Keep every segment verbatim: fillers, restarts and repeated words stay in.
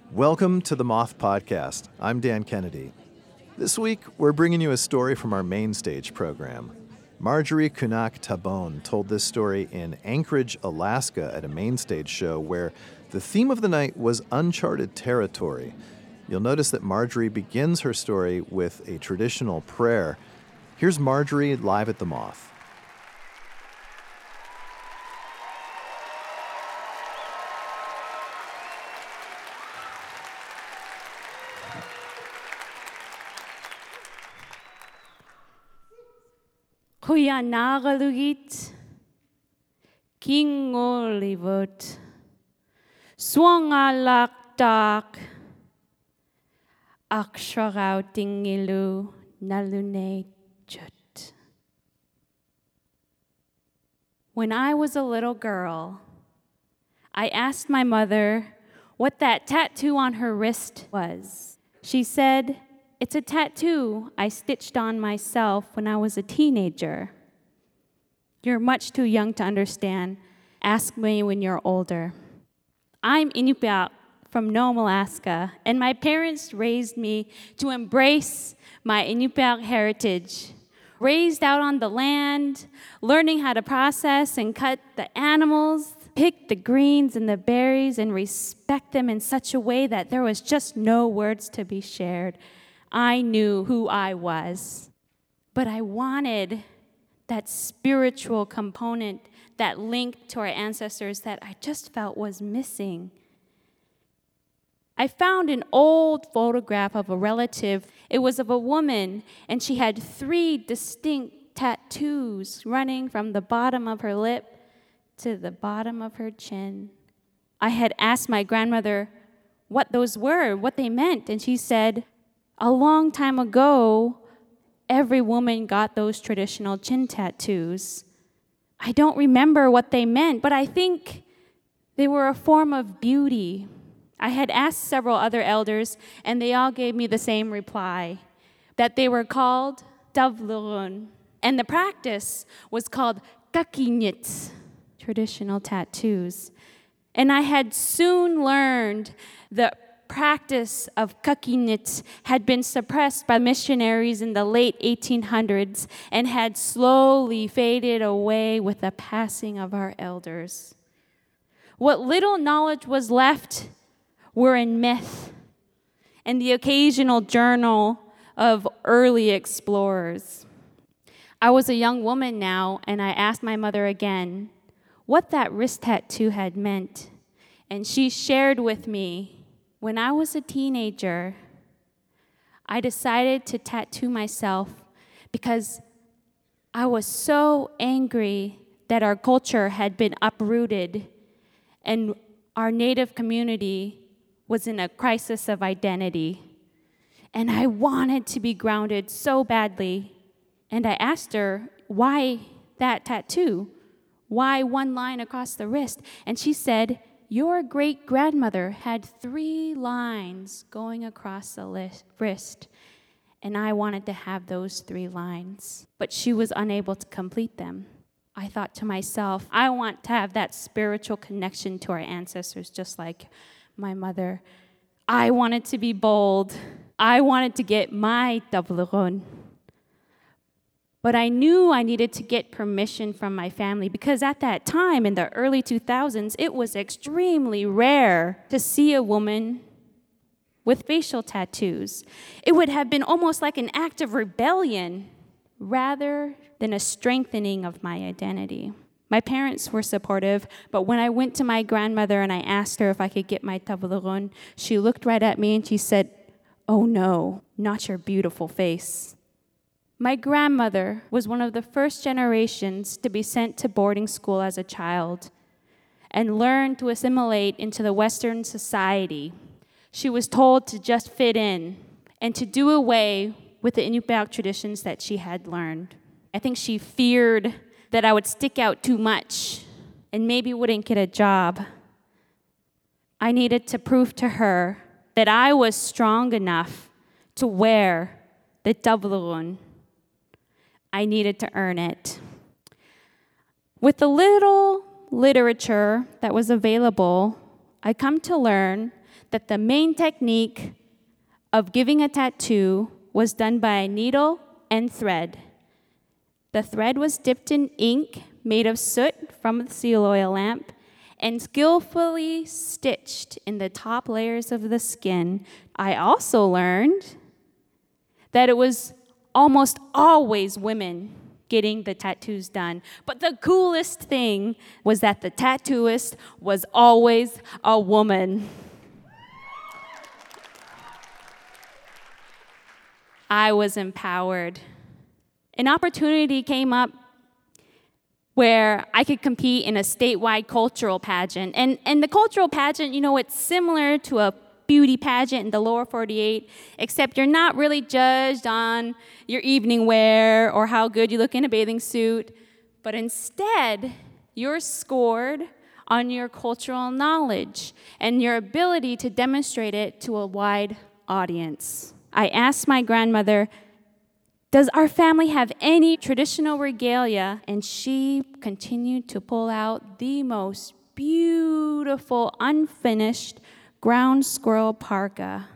Welcome to the Moth Podcast. I'm Dan Kennedy. This week, we're bringing you a story from our main stage program. Marjorie Kunak Tabone told this story in Anchorage, Alaska at a main stage show where the theme of the night was uncharted territory. You'll notice that Marjorie begins her story with a traditional prayer. Here's Marjorie live at the Moth. Kuya nagalugit, king olivot, swangalaktak, aksharaw tingilu nalunay jut. When I was a little girl, I asked my mother what that tattoo on her wrist was. She said, "It's a tattoo I stitched on myself when I was a teenager." You're much too young to understand. Ask me when you're older. I'm Inupiaq from Nome, Alaska, and my parents raised me to embrace my Inupiaq heritage. Raised out on the land, learning how to process and cut the animals, pick the greens and the berries, and respect them in such a way that there was just no words to be shared. I knew who I was, but I wanted that spiritual component, that link to our ancestors that I just felt was missing. I found an old photograph of a relative. It was of a woman, and she had three distinct tattoos running from the bottom of her lip to the bottom of her chin. I had asked my grandmother what those were, what they meant, and she said, a long time ago, every woman got those traditional chin tattoos. I don't remember what they meant, but I think they were a form of beauty. I had asked several other elders, and they all gave me the same reply, that they were called davlurun, and the practice was called kakinyit, traditional tattoos. And I had soon learned the practice of kakinyit had been suppressed by missionaries in the late eighteen hundreds and had slowly faded away with the passing of our elders. What little knowledge was left were in myth and the occasional journal of early explorers. I was a young woman now, and I asked my mother again what that wrist tattoo had meant, and she shared with me, when I was a teenager, I decided to tattoo myself because I was so angry that our culture had been uprooted and our Native community was in a crisis of identity. And I wanted to be grounded so badly. And I asked her, why that tattoo? Why one line across the wrist? And she said, your great-grandmother had three lines going across the list, wrist, and I wanted to have those three lines, but she was unable to complete them. I thought to myself, I want to have that spiritual connection to our ancestors just like my mother. I wanted to be bold. I wanted to get my davlurun. But I knew I needed to get permission from my family because at that time, in the early two thousands, it was extremely rare to see a woman with facial tattoos. It would have been almost like an act of rebellion rather than a strengthening of my identity. My parents were supportive, but when I went to my grandmother and I asked her if I could get my davlurun, she looked right at me and she said, "Oh no, not your beautiful face." My grandmother was one of the first generations to be sent to boarding school as a child and learn to assimilate into the Western society. She was told to just fit in and to do away with the Inupiaq traditions that she had learned. I think she feared that I would stick out too much and maybe wouldn't get a job. I needed to prove to her that I was strong enough to wear the davlurun. I needed to earn it. With the little literature that was available, I come to learn that the main technique of giving a tattoo was done by a needle and thread. The thread was dipped in ink made of soot from the seal oil lamp and skillfully stitched in the top layers of the skin. I also learned that it was almost always women getting the tattoos done. But the coolest thing was that the tattooist was always a woman. I was empowered. An opportunity came up where I could compete in a statewide cultural pageant. And, and the cultural pageant, you know, it's similar to a beauty pageant in the lower forty-eight, except you're not really judged on your evening wear or how good you look in a bathing suit, but instead, you're scored on your cultural knowledge and your ability to demonstrate it to a wide audience. I asked my grandmother, does our family have any traditional regalia? And she continued to pull out the most beautiful, unfinished ground squirrel parka.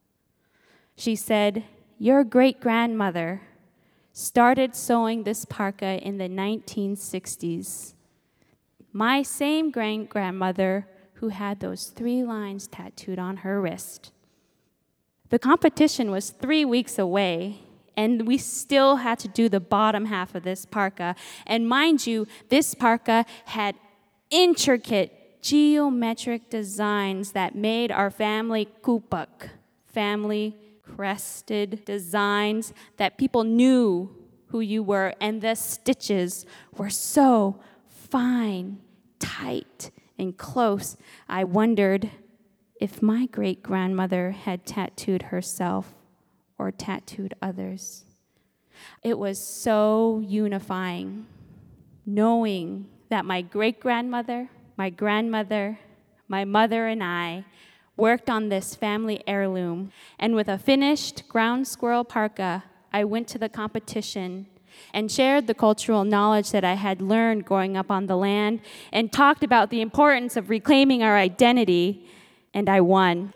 She said, your great-grandmother started sewing this parka in the nineteen sixties. My same great-grandmother who had those three lines tattooed on her wrist. The competition was three weeks away, and we still had to do the bottom half of this parka. And mind you, this parka had intricate geometric designs that made our family kupak, family crested designs that people knew who you were, and the stitches were so fine, tight, and close. I wondered if my great-grandmother had tattooed herself or tattooed others. It was so unifying, knowing that my great-grandmother, my grandmother, my mother, and I worked on this family heirloom. And with a finished ground squirrel parka, I went to the competition and shared the cultural knowledge that I had learned growing up on the land and talked about the importance of reclaiming our identity, and I won.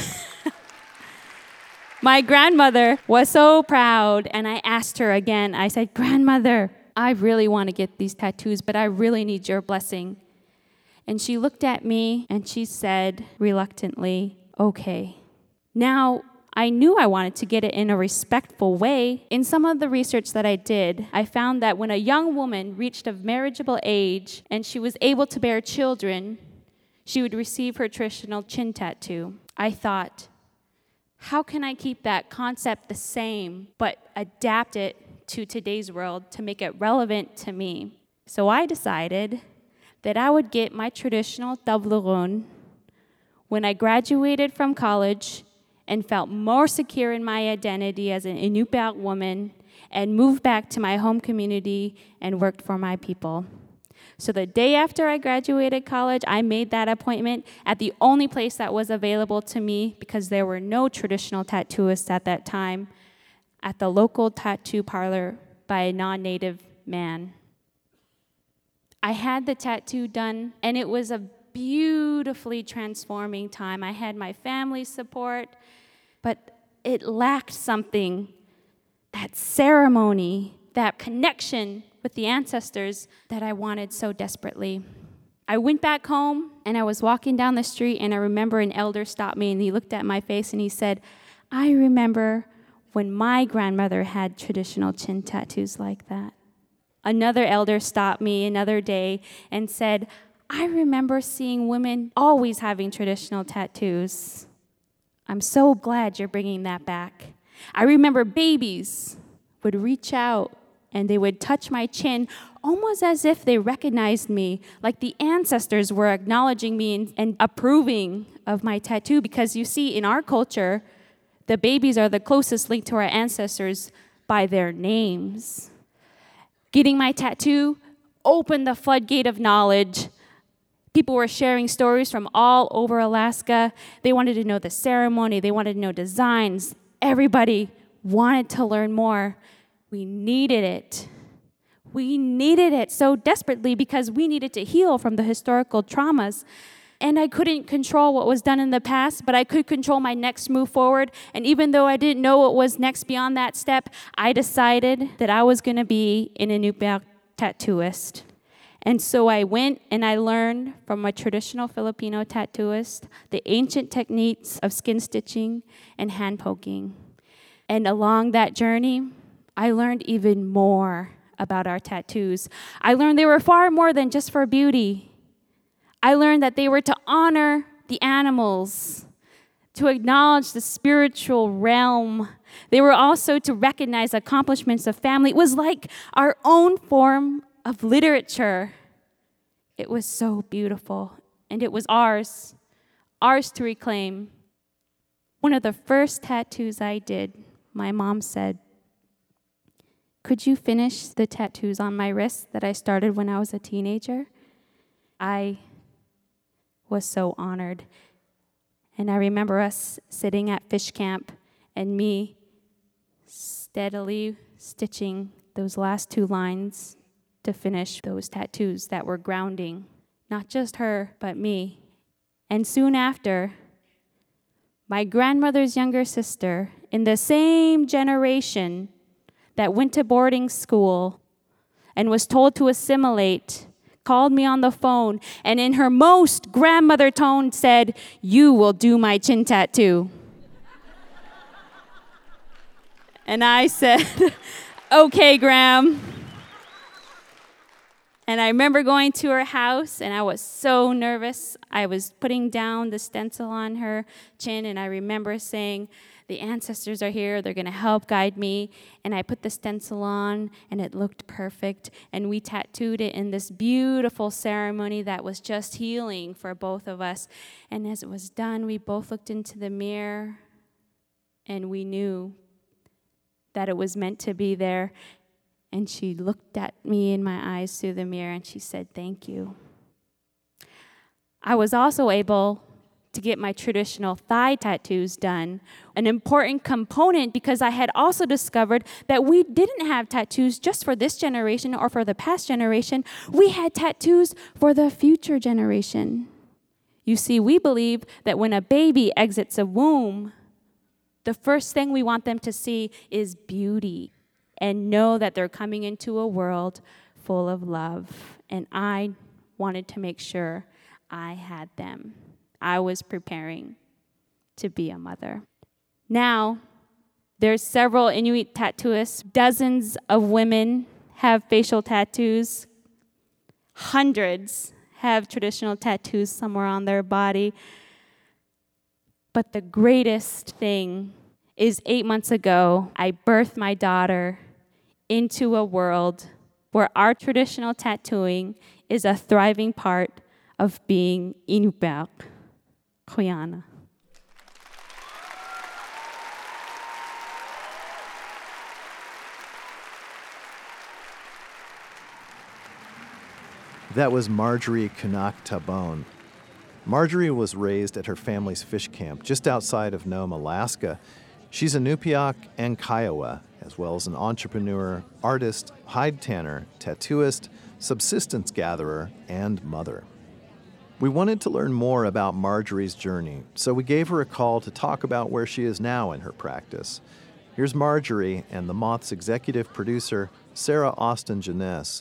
My grandmother was so proud, and I asked her again. I said, Grandmother, I really want to get these tattoos, but I really need your blessing. And she looked at me, and she said reluctantly, okay. Now, I knew I wanted to get it in a respectful way. In some of the research that I did, I found that when a young woman reached a marriageable age and she was able to bear children, she would receive her traditional chin tattoo. I thought, how can I keep that concept the same, but adapt it to today's world to make it relevant to me? So I decided that I would get my traditional tableron when I graduated from college and felt more secure in my identity as an Inupiaq woman and moved back to my home community and worked for my people. So the day after I graduated college, I made that appointment at the only place that was available to me because there were no traditional tattooists at that time, at the local tattoo parlor by a non-native man. I had the tattoo done, and it was a beautifully transforming time. I had my family's support, but it lacked something, that ceremony, that connection with the ancestors that I wanted so desperately. I went back home, and I was walking down the street, and I remember an elder stopped me, and he looked at my face, and he said, I remember when my grandmother had traditional chin tattoos like that. Another elder stopped me another day and said, I remember seeing women always having traditional tattoos. I'm so glad you're bringing that back. I remember babies would reach out and they would touch my chin almost as if they recognized me, like the ancestors were acknowledging me and, and approving of my tattoo. Because you see, in our culture, the babies are the closest link to our ancestors by their names. Getting my tattoo opened the floodgate of knowledge. People were sharing stories from all over Alaska. They wanted to know the ceremony. They wanted to know designs. Everybody wanted to learn more. We needed it. We needed it so desperately because we needed to heal from the historical traumas And I couldn't control what was done in the past, but I could control my next move forward. And even though I didn't know what was next beyond that step, I decided that I was going to be an Inupiaq tattooist. And so I went and I learned from a traditional Filipino tattooist the ancient techniques of skin stitching and hand poking. And along that journey, I learned even more about our tattoos. I learned they were far more than just for beauty. I learned that they were to honor the animals, to acknowledge the spiritual realm. They were also to recognize accomplishments of family. It was like our own form of literature. It was so beautiful, and it was ours, ours to reclaim. One of the first tattoos I did, my mom said, "Could you finish the tattoos on my wrist that I started when I was a teenager?" I was so honored. And I remember us sitting at fish camp and me steadily stitching those last two lines to finish those tattoos that were grounding, not just her, but me. And soon after, my grandmother's younger sister, in the same generation that went to boarding school and was told to assimilate, called me on the phone, and in her most grandmother tone said, "You will do my chin tattoo." And I said, "Okay, Gram." And I remember going to her house, and I was so nervous. I was putting down the stencil on her chin, and I remember saying, "The ancestors are here. They're going to help guide me." And I put the stencil on, and it looked perfect. And we tattooed it in this beautiful ceremony that was just healing for both of us. And as it was done, we both looked into the mirror, and we knew that it was meant to be there. And she looked at me in my eyes through the mirror, and she said, "Thank you." I was also able to get my traditional thigh tattoos done, an important component because I had also discovered that we didn't have tattoos just for this generation or for the past generation. We had tattoos for the future generation. You see, we believe that when a baby exits a womb, the first thing we want them to see is beauty and know that they're coming into a world full of love. And I wanted to make sure I had them. I was preparing to be a mother. Now, there's several Inuit tattooists. Dozens of women have facial tattoos. Hundreds have traditional tattoos somewhere on their body. But the greatest thing is eight months ago, I birthed my daughter into a world where our traditional tattooing is a thriving part of being Inupiaq. Quyana. That was Marjorie Kunak Tabone. Marjorie was raised at her family's fish camp just outside of Nome, Alaska. She's Inupiaq and Kiowa, as well as an entrepreneur, artist, hide tanner, tattooist, subsistence gatherer, and mother. We wanted to learn more about Marjorie's journey, so we gave her a call to talk about where she is now in her practice. Here's Marjorie and the Moth's executive producer, Sarah Austin Jeunesse.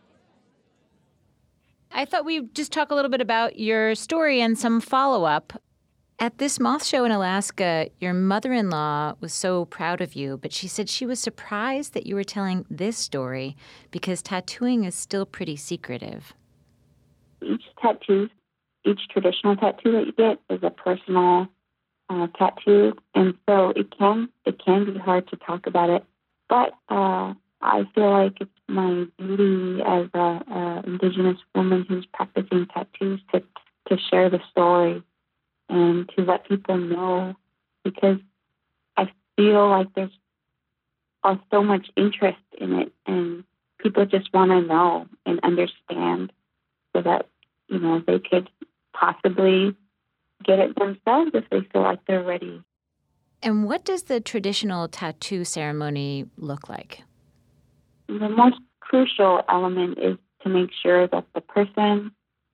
I thought we'd just talk a little bit about your story and some follow-up. At this moth show in Alaska, your mother-in-law was so proud of you, but she said she was surprised that you were telling this story because tattooing is still pretty secretive. Each tattoo, each traditional tattoo that you get is a personal uh, tattoo, and so it can it can be hard to talk about it. But uh, I feel like it's my duty as a, a Indigenous woman who's practicing tattoos to to share the story and to let people know, because I feel like there's uh, so much interest in it, and people just want to know and understand so that, you know, they could possibly get it themselves if they feel like they're ready. And what does the traditional tattoo ceremony look like? The most crucial element is to make sure that the person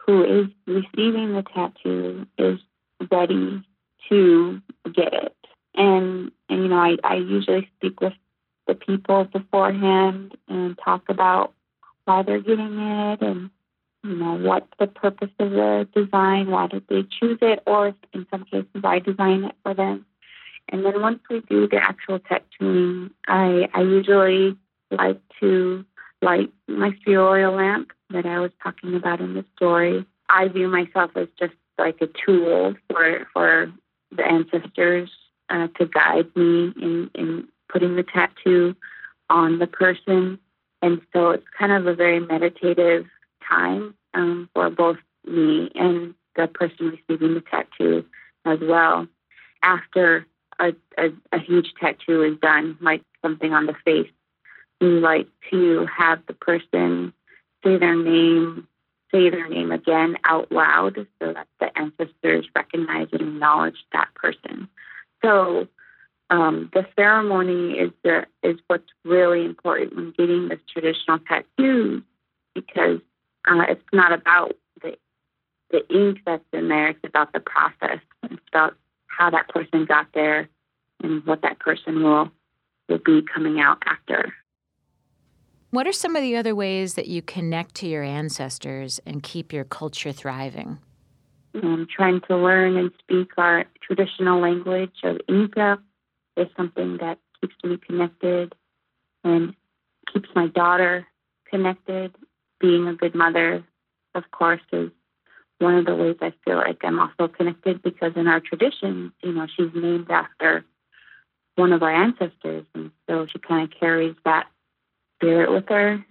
who is receiving the tattoo is ready to get it. And, and you know, I, I usually speak with the people beforehand and talk about why they're getting it and, you know, what's the purpose of the design, why did they choose it, or in some cases, I design it for them. And then once we do the actual tattooing, I, I usually like to light my steel oil lamp that I was talking about in the story. I view myself as just like a tool for for the ancestors uh, to guide me in, in putting the tattoo on the person. And so it's kind of a very meditative time um, for both me and the person receiving the tattoo as well. After a, a, a huge tattoo is done, like something on the face, we like to have the person say their name, say their name again out loud so that the ancestors recognize and acknowledge that person. So um, the ceremony is the is what's really important when getting this traditional tattoo, because uh, it's not about the the ink that's in there. It's about the process. It's about how that person got there and what that person will will be coming out after. What are some of the other ways that you connect to your ancestors and keep your culture thriving? Um, trying to learn and speak our traditional language of Inca is something that keeps me connected and keeps my daughter connected. Being a good mother, of course, is one of the ways I feel like I'm also connected, because in our tradition, you know, she's named after one of our ancestors, and so she kind of carries that spirit with her.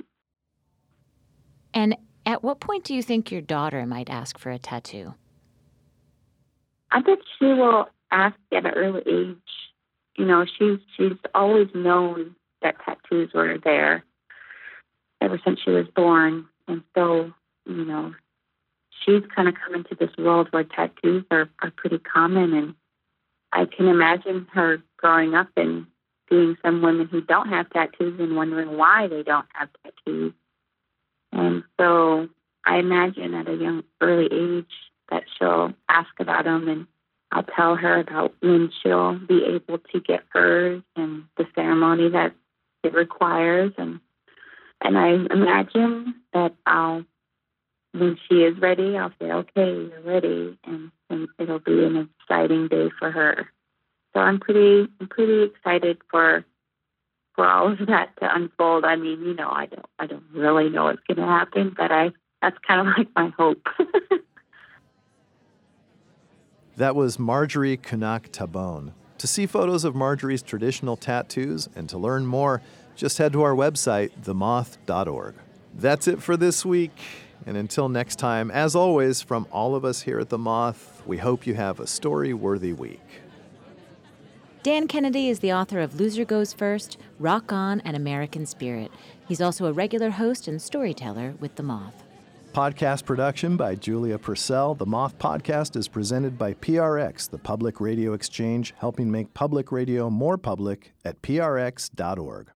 And at what point do you think your daughter might ask for a tattoo? I bet she will ask at an early age. You know, she's she's always known that tattoos were there ever since she was born. And so, you know, she's kind of come into this world where tattoos are, are pretty common. And I can imagine her growing up and seeing some women who don't have tattoos and wondering why they don't have tattoos. And so I imagine at a young, early age that she'll ask about them, and I'll tell her about when she'll be able to get hers and the ceremony that it requires. And and I imagine that I'll, when she is ready, I'll say, okay, you're ready, and, and it'll be an exciting day for her. So I'm pretty, I'm pretty excited for for all of that to unfold. I mean, you know, I don't, I don't really know what's going to happen, but I, that's kind of like my hope. That was Marjorie Kunak Tabone. To see photos of Marjorie's traditional tattoos and to learn more, just head to our website, the moth dot org. That's it for this week. And until next time, as always, from all of us here at The Moth, we hope you have a story-worthy week. Dan Kennedy is the author of Loser Goes First, Rock On, and American Spirit. He's also a regular host and storyteller with The Moth. Podcast production by Julia Purcell. The Moth Podcast is presented by P R X, the Public Radio Exchange, helping make public radio more public at P R X dot org.